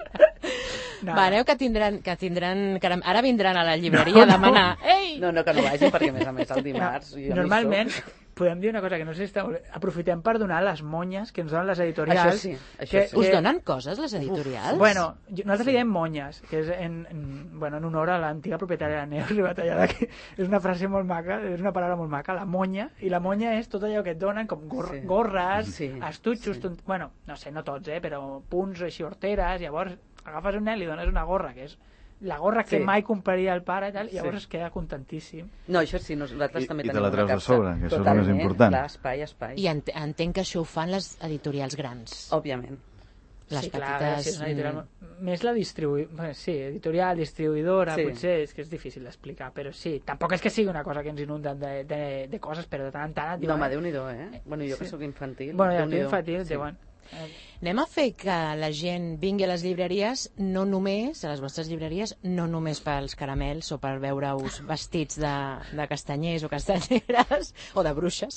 No. Va, aneu que tindran, que tindran, que ara vindran a la llibreria a demanar, ei, No, no, que no vagin, perquè a més a més el dimarts... jo no hi Normalment, soc. podem dir una cosa que no sé si està molt bé. Aprofitem per donar les monyes que ens donen les editorials. Això sí, això sí. us donen coses les editorials? Bueno, jo- nosaltres li diem monyes, que és en, en, bueno, en honor a l'antiga propietària de Neus Ribatallada, que és una frase molt maca, és una paraula molt maca, la monya, i la monya és tot allò que et donen, com gor Sí. gorres, Sí, estutxos, sí. tont- bueno, no sé, no tots, eh, però punts així horteres, llavors agafes un nen, li dones una gorra, que és la gorra que Sí. mai compraria el pare i tal, i llavors Sí. es queda contentíssim. No, això sí, nosaltres I- també i te tenim la una treus de capsa. sobre, que això és el Totalment, més important. Clar, espai, espai. I ent entenc que això ho fan les editorials grans. Òbviament. Les sí, clar, petites... sí, és una editorial... Més la distribuïdora... Sí, editorial, distribuïdora, Sí. potser, és que és difícil d'explicar, però sí, tampoc és que sigui una cosa que ens inunden de, de, de coses, però de tant en tant et No, diuen... home, Déu-n'hi-do, eh? Bueno, jo que Sí. sóc infantil... Bueno, ja, tu Déu-n'hi-do. infantil, Sí. diuen... Eh, Anem a fer que la gent vingui a les llibreries, no només, a les vostres llibreries, no només pels caramels o per veure-us vestits de, de castanyers o castanyeres, o de bruixes,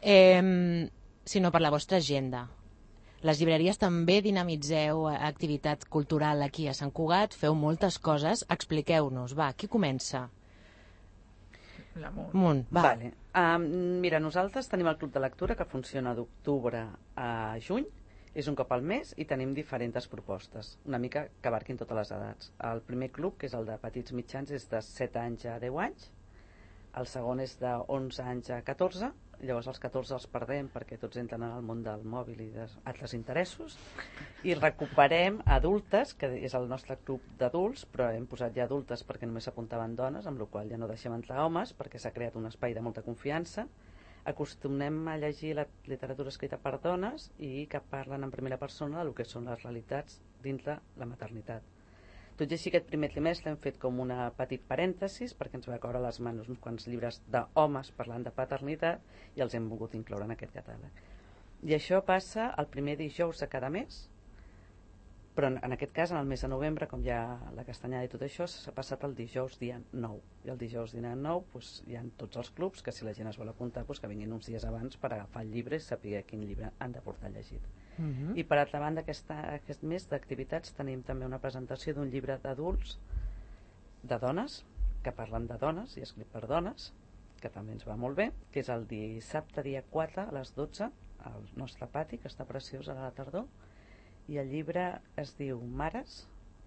eh, sinó per la vostra agenda. Les llibreries també dinamitzeu activitat cultural aquí a Sant Cugat, feu moltes coses, expliqueu-nos, va, qui comença? l'amunt. Munt, va. Vale. Um, mira, nosaltres tenim el Club de Lectura que funciona d'octubre a juny, és un cop al mes i tenim diferents propostes, una mica que abarquin totes les edats. El primer club, que és el de petits mitjans, és de set anys a deu anys, el segon és de onze anys a catorze, llavors els catorze els perdem perquè tots entren en el món del mòbil i d'altres interessos, i recuperem adultes, que és el nostre club d'adults, però hem posat ja adultes perquè només s'apuntaven dones, amb la qual cosa ja no deixem entrar homes, perquè s'ha creat un espai de molta confiança. Acostumem a llegir la literatura escrita per dones i que parlen en primera persona del que són les realitats dintre la maternitat. Tot i així, aquest primer trimestre hem fet com una petit parèntesis perquè ens va caure a les mans uns quants llibres d'homes parlant de paternitat i els hem volgut incloure en aquest catàleg. I això passa el primer dijous de cada mes, però en aquest cas, en el mes de novembre, com ja la castanyada i tot això, s'ha passat el dijous dia nou. I el dijous dia nou doncs, hi ha tots els clubs que si la gent es vol apuntar doncs, que vinguin uns dies abans per agafar el llibre i saber quin llibre han de portar llegit. Uh -huh. I per altra banda, aquesta, aquest mes d'activitats tenim també una presentació d'un llibre d'adults de dones, que parlen de dones i escrit per dones, que també ens va molt bé, que és el dissabte dia quatre a les dotze al nostre pati, que està preciós ara a la tardor, i el llibre es diu Mares,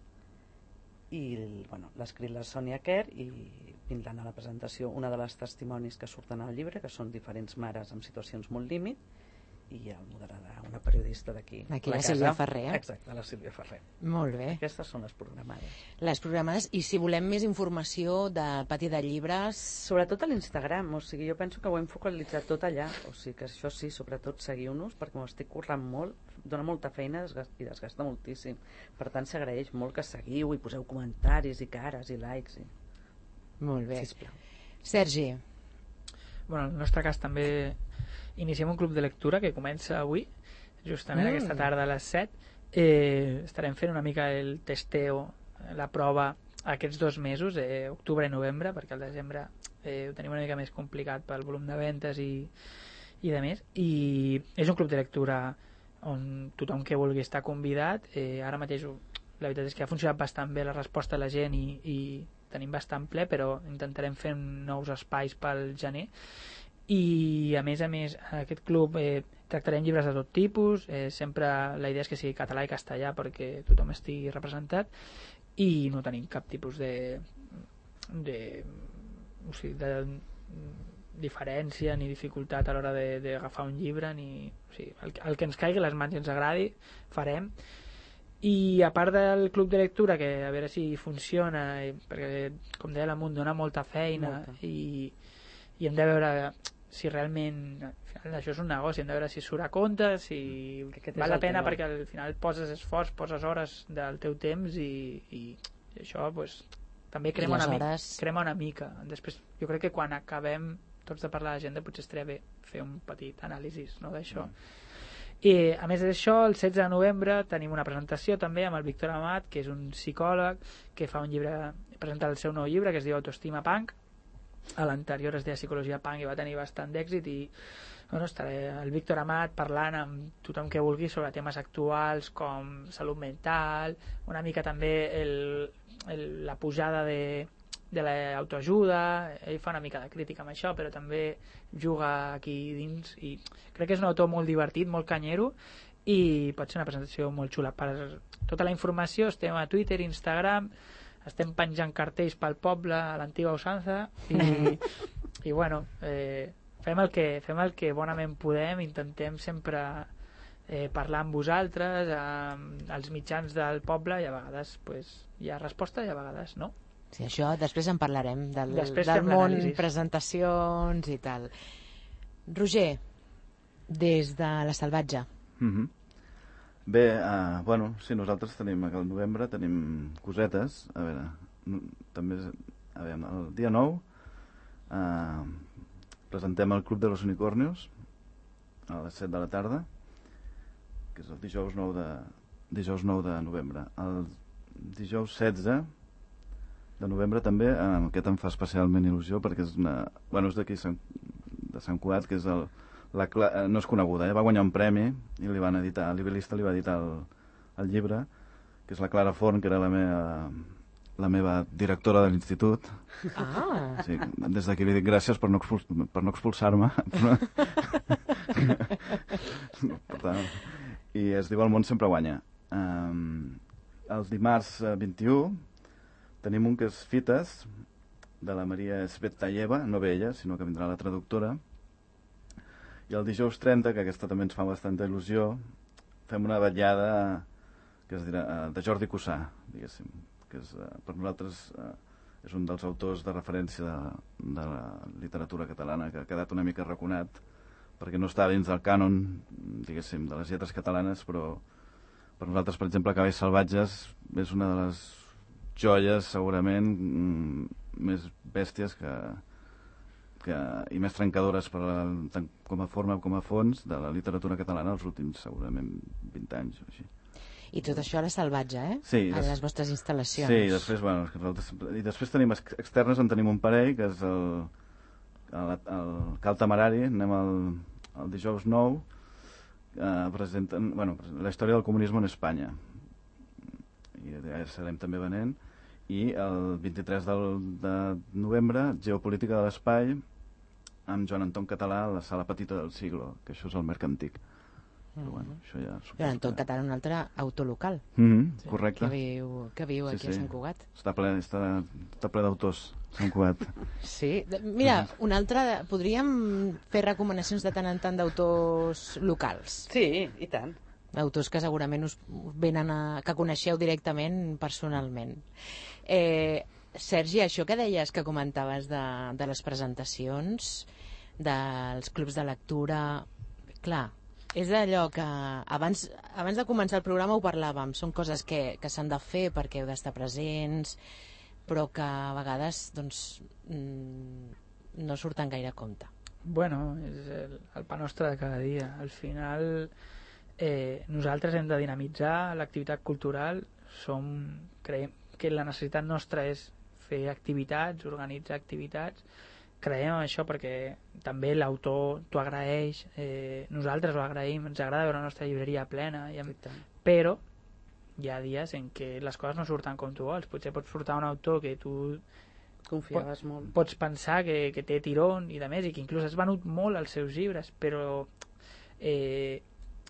i bueno, l'ha escrit la Sònia Quer, i vindran a la presentació una de les testimonis que surten al llibre, que són diferents mares en situacions molt límit, i el moderarà una periodista d'aquí. Aquí la Sílvia Ferrer. Exacte, la Sílvia Ferrer. Molt bé. Aquestes són les programades. Les programades, i si volem més informació del pati de llibres... Sobretot a l'Instagram, o sigui, jo penso que ho hem focalitzat tot allà, o sigui que això sí, sobretot seguiu-nos, perquè m'ho estic currant molt, dona molta feina i desgasta moltíssim. Per tant, s'agraeix molt que seguiu i poseu comentaris i cares i likes. I... Molt bé. Sisplau. Sergi. Bueno, en el nostre cas també iniciem un club de lectura que comença avui, justament mm. aquesta tarda a les set. Eh, estarem fent una mica el testeo, la prova aquests dos mesos, eh, octubre i novembre, perquè al desembre eh, ho tenim una mica més complicat pel volum de ventes i, i de més. I és un club de lectura on tothom que vulgui estar convidat. Eh, ara mateix la veritat és que ha funcionat bastant bé la resposta de la gent i, i tenim bastant ple, però intentarem fer nous espais pel gener. I a més a més aquest club eh, tractarem llibres de tot tipus, eh, sempre la idea és que sigui català i castellà perquè tothom estigui representat, i no tenim cap tipus de de, o sigui, de diferència ni dificultat a l'hora d'agafar un llibre, ni, o sigui, el, el que ens caigui a les mans i ens agradi farem. I a part del club de lectura, que a veure si funciona, eh, perquè com deia la Munt dona molta feina, molta. I, i hem de veure si realment al final això és un negoci, hem de veure si surt a compte, si val la pena, perquè al final poses esforç, poses hores del teu temps i, i, i això pues, també crema una, hores... crema una mica. Després jo crec que quan acabem tots de parlar a l'agenda potser estaria bé fer un petit anàlisi, no, d'això. Mm. I a més d'això, el setze de novembre tenim una presentació també amb el Víctor Amat, que és un psicòleg que fa un llibre, presenta el seu nou llibre que es diu Autoestima Punk. A l'anterior es deia Psicologia Punk i va tenir bastant d'èxit, i bueno, estaré el Víctor Amat parlant amb tothom que vulgui sobre temes actuals com salut mental, una mica també el, el, la pujada de, de l'autoajuda. Ell fa una mica de crítica amb això, però també juga aquí dins, i crec que és un autor molt divertit, molt canyero, i pot ser una presentació molt xula. Per tota la informació estem a Twitter, Instagram, estem penjant cartells pel poble a l'antiga usança, i, i bueno, eh, fem, el que, fem el que bonament podem, intentem sempre eh, parlar amb vosaltres, amb els mitjans del poble, i a vegades pues, hi ha resposta i a vegades no. Sí, això després en parlarem, del, després del món, presentacions i tal. Roger, des de La Salvatge. Mm-hmm. Bé, uh, bueno, sí, nosaltres tenim al novembre, tenim cosetes, a veure, no, també, a veure, el dia nou uh, presentem el Club de los Unicornios a les set de la tarda, que és el dijous nou de, dijous nou de novembre. El dijous setze de novembre també, uh, aquest em fa especialment il·lusió perquè és una, bueno, és d'aquí de Sant Cugat, que és el La, no és coneguda, eh? Va guanyar un premi i li van editar, el libelista li va editar el, el llibre, que és la Clara Forn, que era la meva, la meva directora de l'institut. Ah. Sí, des d'aquí li dic gràcies per no, expuls, per no expulsar-me. Per tant, i es diu El món sempre guanya. Um, el dimarts vint-i-u tenim un que és Fites, de la Maria Svetaeva, no ve ella, sinó que vindrà la traductora. I el dijous trenta, que aquesta també ens fa bastanta il·lusió, fem una vetllada que es dirà, de Jordi Cussà, diguéssim, que és, per nosaltres és un dels autors de referència de, de la literatura catalana, que ha quedat una mica raconat, perquè no està dins del cànon, diguéssim, de les lletres catalanes, però per nosaltres, per exemple, Cavalls salvatges és una de les joies, segurament, més bèsties que... Que, i més trencadores per la, tant com a forma com a fons de la literatura catalana els últims segurament vint anys o així. I tot això a La Salvatge, eh? Sí, a les vostres instal·lacions. Sí, i després, bueno, i després tenim externes, en tenim un parell, que és el, el, el Cal Temerari, anem el, el dijous nou, eh, presenten, bueno, la història del comunisme en Espanya. I ja serem també venent. I el vint-i-tres del, de novembre, Geopolítica de l'Espai, amb Joan Anton Català a la Sala Petita del Siglo, que això és el Merc Antic. però bueno, això ja... Però en tot català un altre autolocal. Mm-hmm, correcte. Que viu, que viu aquí sí, sí. a Sant Cugat. Està ple, està, està ple d'autors, Sant Cugat. Sí, mira, un altre... Podríem fer recomanacions de tant en tant d'autors locals. Sí, i tant. Autors que segurament us venen a... que coneixeu directament, personalment. Eh, Sergi, això que deies, que comentaves de, de les presentacions, dels clubs de lectura... Clar, és allò que abans, abans de començar el programa ho parlàvem, són coses que, que s'han de fer perquè heu d'estar presents, però que a vegades doncs, no surten gaire a compte. Bueno, és el, el pa nostre de cada dia. Al final eh, nosaltres hem de dinamitzar l'activitat cultural, som, creiem que la necessitat nostra és fer activitats, organitzar activitats. Creiem en això perquè també l'autor t'ho agraeix, eh, nosaltres ho agraïm, ens agrada veure la nostra llibreria plena, i amb... però hi ha dies en què les coses no surten com tu vols. Potser pots portar un autor que tu confiaves pot, molt. Pots pensar que, que té tirón i de més, i que inclús has venut molt els seus llibres, però eh,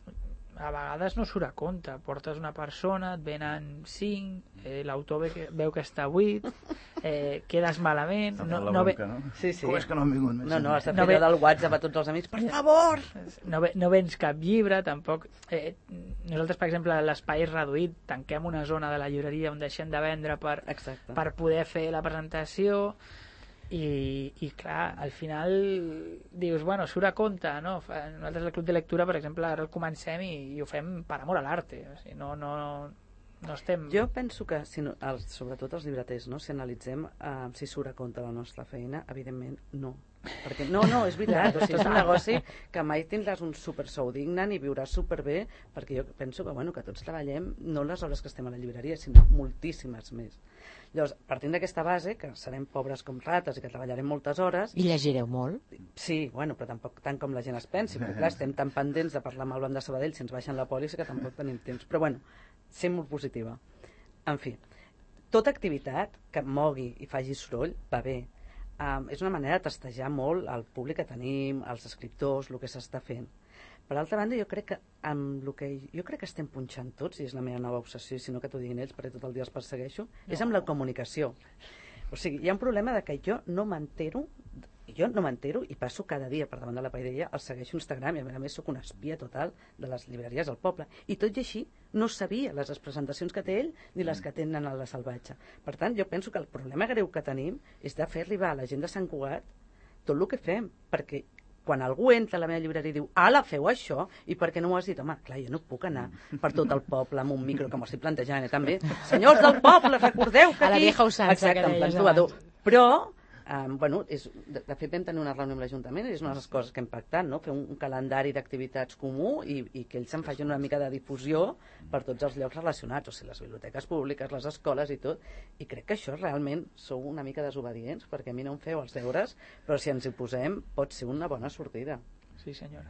a vegades no surt a compte. Portes una persona, et venen cinc, eh, l'autor ve que, veu que està buit, eh, quedes malament, no, no, bronca, ve... no? Sí, sí. Com és que no han vingut més? No, no, has de fer no allò ve... del WhatsApp a tots els amics, per favor! No, ve, no vens cap llibre, tampoc. Eh, nosaltres, per exemple, l'espai és reduït, tanquem una zona de la llibreria on deixem de vendre per, per poder fer la presentació. I, i clar, al final dius, bueno, surt a compte, no? Nosaltres al Club de Lectura, per exemple, ara el comencem i, i ho fem per amor a l'arte, o sigui, no, no, no estem... Jo penso que, si no, els, sobretot els llibreters, no? Si analitzem uh, si surt a compte la nostra feina, evidentment no. Perquè, no, no, és veritat, o sigui, és un negoci que mai tindràs un super sou digne ni viuràs superbé, perquè jo penso que, bueno, que tots treballem no les hores que estem a la llibreria, sinó moltíssimes més. Llavors, partint d'aquesta base, que serem pobres com rates i que treballarem moltes hores... I llegireu molt? Sí, bueno, però tampoc tant com la gent es pensi, perquè clar, estem tan pendents de parlar amb el Banc de Sabadell si ens baixen la pòlissa que tampoc tenim temps. Però bueno, ser molt positiva. En fi, tota activitat que mogui i faci soroll va bé. Um, és una manera de testejar molt el públic que tenim, els escriptors, el que s'està fent. Per altra banda, jo crec que amb el que jo crec que estem punxant tots, i és la meva nova obsessió, si no que t'ho diguin ells, perquè tot el dia els persegueixo, no. És amb la comunicació. O sigui, hi ha un problema de que jo no m'entero, jo no m'entero i passo cada dia per davant de la paideia, els segueixo a Instagram i a més soc una espia total de les llibreries del poble. I tot i així no sabia les presentacions que té ell ni les que tenen a la Salvatge. Per tant, jo penso que el problema greu que tenim és de fer arribar a la gent de Sant Cugat tot el que fem, perquè quan algú entra a la meva llibreria i diu ala, feu això, i per què no ho has dit? Home, clar, jo no puc anar per tot el poble amb un micro, que m'ho estic plantejant, eh, també. Senyors del poble, recordeu que aquí... A la vieja usança. Exacte, en plan trobador. Però, um, bueno, és, de, de fet vam tenir una reunió amb l'Ajuntament i és una de les coses que hem pactat, no? Fer un, un calendari d'activitats comú i, i que ells se'n facin una mica de difusió per tots els llocs relacionats, o sigui, les biblioteques públiques, les escoles i tot, i crec que això realment sou una mica desobedients, perquè a mi no em feu els deures, però si ens hi posem pot ser una bona sortida. Sí, senyora.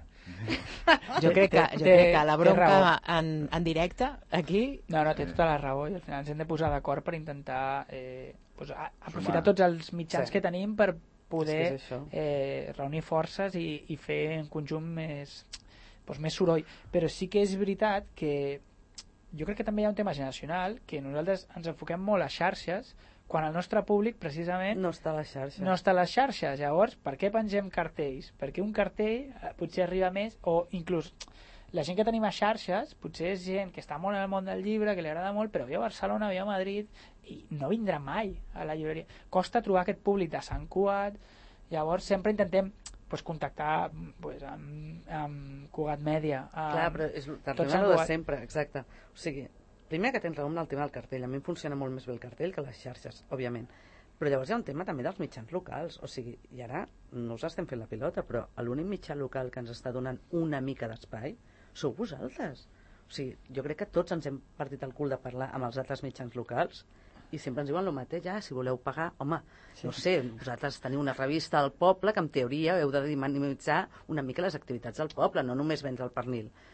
Jo crec que, jo crec que la bronca en, en directe, aquí... No, no, té tota la raó, i al final ens hem de posar d'acord per intentar eh, pues, a, aprofitar tots els mitjans sí. que tenim per poder sí, eh, reunir forces i, i fer en conjunt més, pues, més soroll. Però sí que és veritat que jo crec que també hi ha un tema generacional, que nosaltres ens enfoquem molt a xarxes, quan el nostre públic, precisament... No està a les xarxes. No està a les xarxes. Llavors, per què pengem cartells? Perquè un cartell eh, potser arriba més, o inclús la gent que tenim a xarxes, potser és gent que està molt en el món del llibre, que li agrada molt, però viu a Barcelona, viu a Madrid, i no vindrà mai a la llibreria. Costa trobar aquest públic de Sant Cugat. Llavors, sempre intentem pues, contactar pues, amb, amb Cugat Mèdia. Clar, però és el de sempre, exacte. O sigui, primer que tens raó amb el tema del cartell. A mi em funciona molt més bé el cartell que les xarxes, òbviament. Però llavors hi ha un tema també dels mitjans locals. O sigui, i ara no us estem fent la pilota, però l'únic mitjà local que ens està donant una mica d'espai sou vosaltres. O sigui, jo crec que tots ens hem partit el cul de parlar amb els altres mitjans locals i sempre ens diuen el mateix, ja, si voleu pagar, home, sí. No sé, vosaltres teniu una revista al poble que en teoria heu de dinamitzar una mica les activitats del poble, no només vendre el pernil.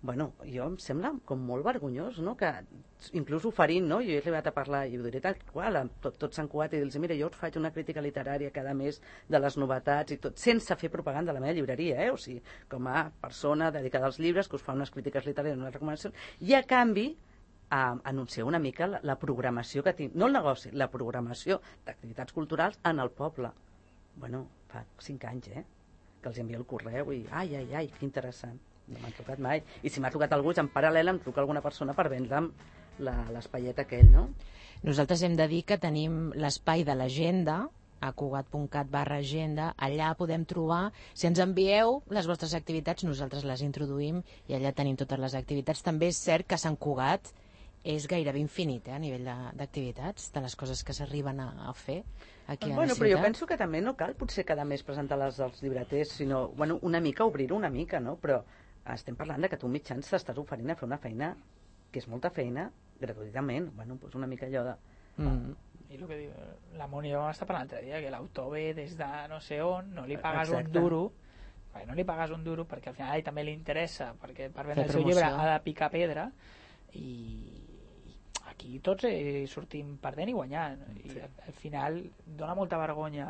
bueno, jo em sembla com molt vergonyós, no?, que inclús oferint, no?, jo he arribat a parlar, i ho diré tal qual, amb tot, tot Sant Cugat, i dir-los, mira, jo us faig una crítica literària cada mes de les novetats i tot, sense fer propaganda a la meva llibreria, eh?, o sigui, com a persona dedicada als llibres, que us fa unes crítiques literàries, unes recomanacions, i a canvi a anunciar una mica la, la programació que tinc, no el negoci, la programació d'activitats culturals en el poble. Bueno, fa cinc anys, eh?, que els envio el correu i ai, ai, ai, que interessant. No m'han trucat mai. I si m'ha trucat algú, en paral·lel em truca alguna persona per vendre'm l'espaiet aquell, no? Nosaltres hem de dir que tenim l'espai de l'agenda, a cugat punt cat barra agenda, allà podem trobar, si ens envieu les vostres activitats, nosaltres les introduïm i allà tenim totes les activitats. També és cert que Sant Cugat és gairebé infinit, eh, a nivell d'activitats, de, de les coses que s'arriben a, a fer aquí a bueno, la ciutat. Però jo penso que també no cal potser cada mes presentar les dels llibreters, sinó bueno, una mica obrir-ho una mica, no? Però estem parlant de que tu mitjans t'estàs oferint a fer una feina que és molta feina, gratuïtament. Bueno, doncs una mica allò de... Mm. I el que diu, la Mònica va estar parlant l'altre dia, que l'autor ve des de no sé on, no li pagues Exacte. un duro, perquè no li pagues un duro perquè al final a ell també li interessa, perquè per vendre Fer el seu promoció. llibre ha de picar pedra, i aquí tots eh, sortim perdent i guanyant. I Sí. al, al final dona molta vergonya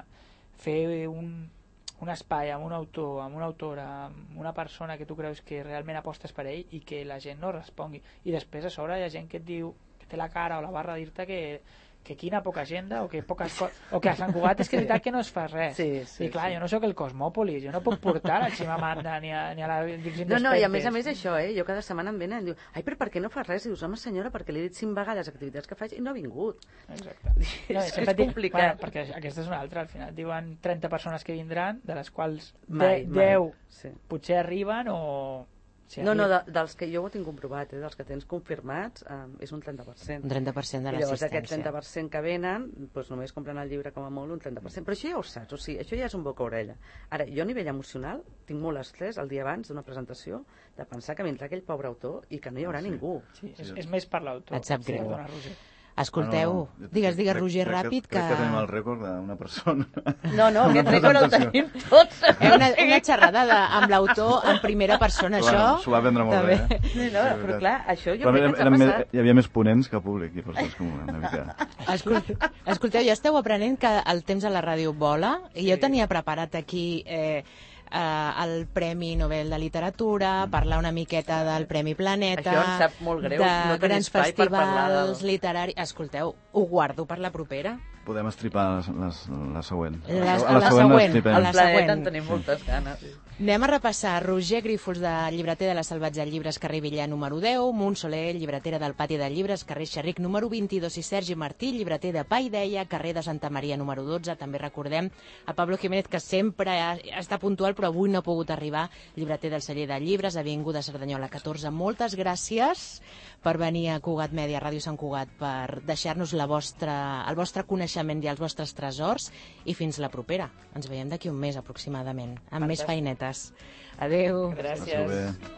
fer un, un espai amb un autor, amb una autora, amb una persona que tu creus que realment apostes per ell i que la gent no respongui. I després a sobre hi ha gent que et diu, que té la cara o la barra a dir-te que que quina poca agenda o que poques co o que a Sant Cugat és que és veritat que no es fa res. Sí, sí, I clar, sí. jo no sóc el Cosmòpolis, jo no puc portar la Ximamanda ni a, ni a la Virgin No, no, i a més a Despentes. més això, eh? Jo cada setmana em venen i diu, ai, però per què no fas res? I dius, home senyora, perquè li he dit cinc vegades activitats que faig i no ha vingut. Exacte. No, És, sempre és dic- complicat. Bueno, perquè aquesta és una altra, al final diuen trenta persones que vindran, de les quals Mai, de, mai. deu Sí. potser arriben o... Si No, no, arriben- de, dels que jo ho tinc comprovat, eh? Dels que tens confirmats, eh, és un trenta per cent. Un trenta per cent de I llavors aquest l'assistència. trenta per cent que venen, doncs només compren el llibre com a molt un trenta per cent. Però això ja ho saps, o sigui, això ja és un boca-orella. Ara, jo a nivell emocional tinc molt estrès el dia abans d'una presentació de pensar que vindrà aquell pobre autor i que no hi haurà Sí. ningú. Sí, és, és més per l'autor. Et sap greu. Perdona, Roger. Escolteu, No, no, no. digues, digues, Crec- Roger, crec ràpid, que... Crec que tenim el rècord d'una persona. No, no, aquest rècord el presentació. tenim tots. Eh, una, una xerrada de, amb l'autor en primera persona, Bueno, això... s'ho va vendre molt també. bé, eh? No, no, però clar, això jo Però crec que eren, ens ha eren més, passat. hi havia més ponents que públic, i per això és com una mica... Escol- Escolteu, ja esteu aprenent que el temps a la ràdio vola, i jo tenia preparat aquí eh, eh, el Premi Nobel de Literatura, parlar una miqueta del Premi Planeta, Això em sap molt greu, de no tenir grans espai per parlar del- festivals literaris... Escolteu, ho guardo per la propera. Podem estripar les, les, la següent. Les- a la, la següent, següent, estripem. a la El planeta següent. en tenim moltes ganes. Anem a repassar. Roger Grífols, de llibreter de la Salvatge de Llibres, carrer Villà, número deu. Montsoler, llibretera del Pati de Llibres, carrer Xerric, número vint-i-dos. I Sergi Martí, llibreter de Paideia, carrer de Santa Maria, número dotze. També recordem a Pablo Jiménez, que sempre està puntual, però avui no ha pogut arribar, llibreter del Celler de Llibres, Avinguda Cerdanyola catorze. Moltes gràcies per venir a Cugat Mèdia, Ràdio Sant Cugat, per deixar-nos la vostra, el vostre coneixement i els vostres tresors, i fins la propera. Ens veiem d'aquí un mes, aproximadament, amb més feinetes. Adéu. Gràcies. Passeu bé.